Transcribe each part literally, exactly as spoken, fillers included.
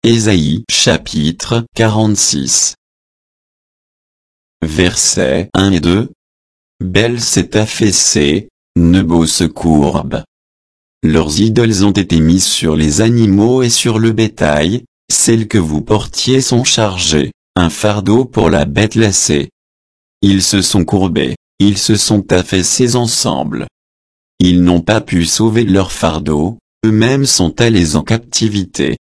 Ésaïe chapitre quarante-six. Versets un et deux. Bel s'est affaissé, Nebo se courbe. Leurs idoles ont été mises sur les animaux et sur le bétail, celles que vous portiez sont chargées, un fardeau pour la bête lassée. Ils se sont courbés, ils se sont affaissés ensemble. Ils n'ont pas pu sauver leur fardeau, eux-mêmes sont allés en captivité.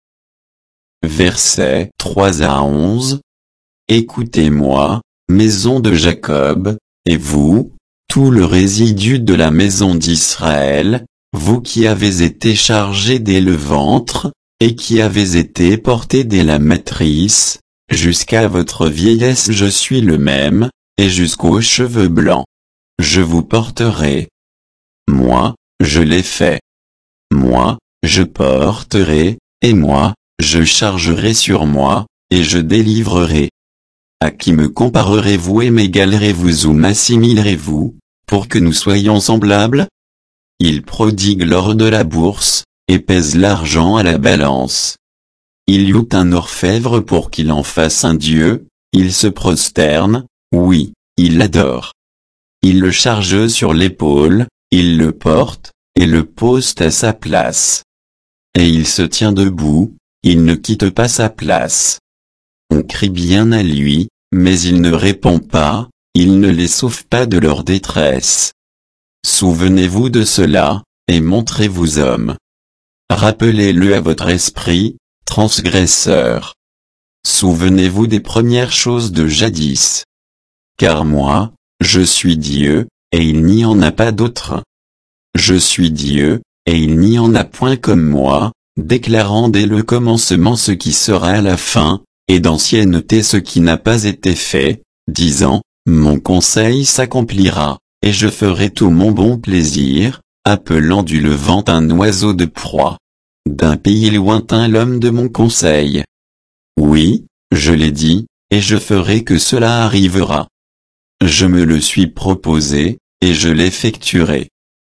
Versets trois à onze. Écoutez-moi, maison de Jacob, et vous, tout le résidu de la maison d'Israël, vous qui avez été chargés dès le ventre, et qui avez été portés dès la matrice, jusqu'à votre vieillesse je suis le même, et jusqu'aux cheveux blancs. Je vous porterai. Moi, je l'ai fait. Moi, je porterai, et moi, je chargerai sur moi, et je délivrerai. À qui me comparerez-vous et m'égalerez-vous ou m'assimilerez-vous, pour que nous soyons semblables? Il prodigue l'or de la bourse, et pèse l'argent à la balance. Il loue un orfèvre pour qu'il en fasse un dieu, il se prosterne, oui, il l'adore. Il le charge sur l'épaule, il le porte, et le pose à sa place. Et il se tient debout, il ne quitte pas sa place. On crie bien à lui, mais il ne répond pas, il ne les sauve pas de leur détresse. Souvenez-vous de cela, et montrez-vous homme. Rappelez-le à votre esprit, transgresseur. Souvenez-vous des premières choses de jadis. Car moi, je suis Dieu, et il n'y en a pas d'autre. Je suis Dieu, et il n'y en a point comme moi, déclarant dès le commencement ce qui sera à la fin, et d'ancienneté ce qui n'a pas été fait, disant, mon conseil s'accomplira, et je ferai tout mon bon plaisir, appelant du levant un oiseau de proie. D'un pays lointain l'homme de mon conseil. Oui, je l'ai dit, et je ferai que cela arrivera. Je me le suis proposé, et je l'effectuerai.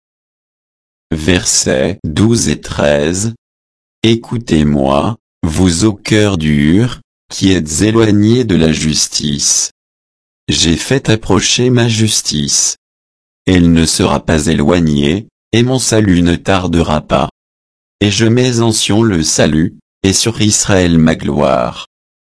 Versets douze et treize. Écoutez-moi, vous au cœur dur, qui êtes éloignés de la justice. J'ai fait approcher ma justice. Elle ne sera pas éloignée, et mon salut ne tardera pas. Et je mets en Sion le salut, et sur Israël ma gloire.